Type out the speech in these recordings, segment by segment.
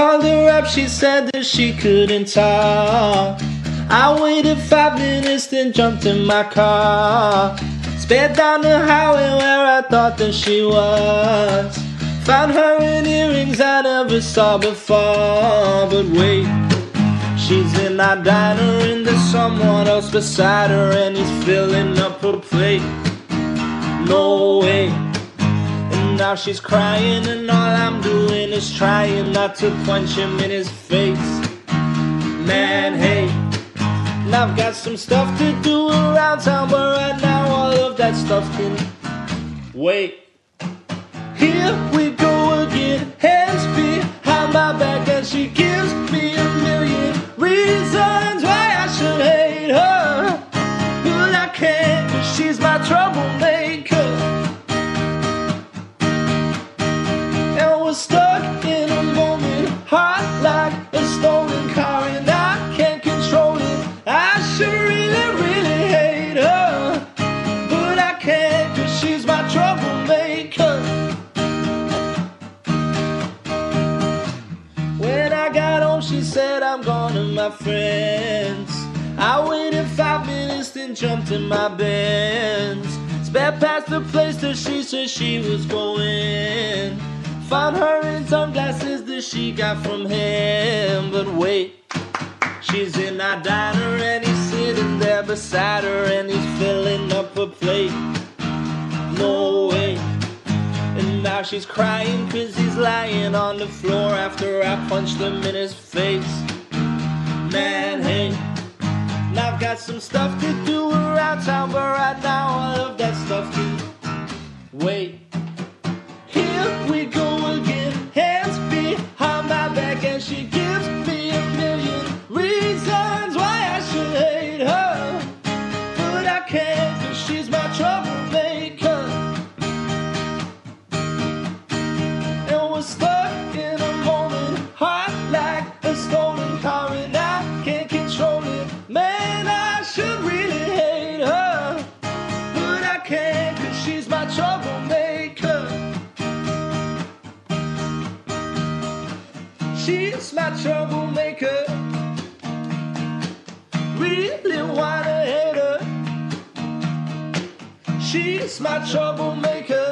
called her up, she said that she couldn't talk. I waited 5 minutes, then jumped in my car. Sped down the highway where I thought that she was. Found her in earrings I never saw before. But wait, she's in our diner and there's someone else beside her, and he's filling up her plate. No way. And now she's crying, and all I'm doing is trying not to punch him in his face. Man, hey, and I've got some stuff to do around town, but right now all of that stuff can wait. Here we go again, hands behind my back, and she gives me a million reasons why I should hate her. But I can't, 'cause she's my troublemaker. And we're stuck in a moment, hot like a stolen car, and I can't control it. I should really, really hate her, but I can't, 'cause she's my troublemaker. When I got home, she said, I'm going to my friends. I waited 5 minutes, then jumped in my Benz. Sped past the place that she said she was going. Found her in sunglasses that she got from him. But wait, she's in our diner and he's sitting there beside her, and he's filling up her plate. No way. And now she's crying 'cause he's lying on the floor after I punched him in his face. Man, hey, and I've got some stuff to do around town, but right now all of that stuff can wait. Here we go again, hands behind my back, and she gives me a million reasons why I should hate her. But I can't, 'cause she's my troublemaker. And we're stuck in a moment, hot like a stolen car, and I can't control it. Man, I should really hate her, but I can't, 'cause she's my troublemaker. She's my troublemaker. Really wanna hate her. She's my troublemaker.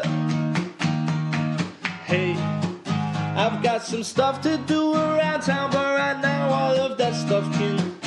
Hey, I've got some stuff to do around town, but right now all of that stuff can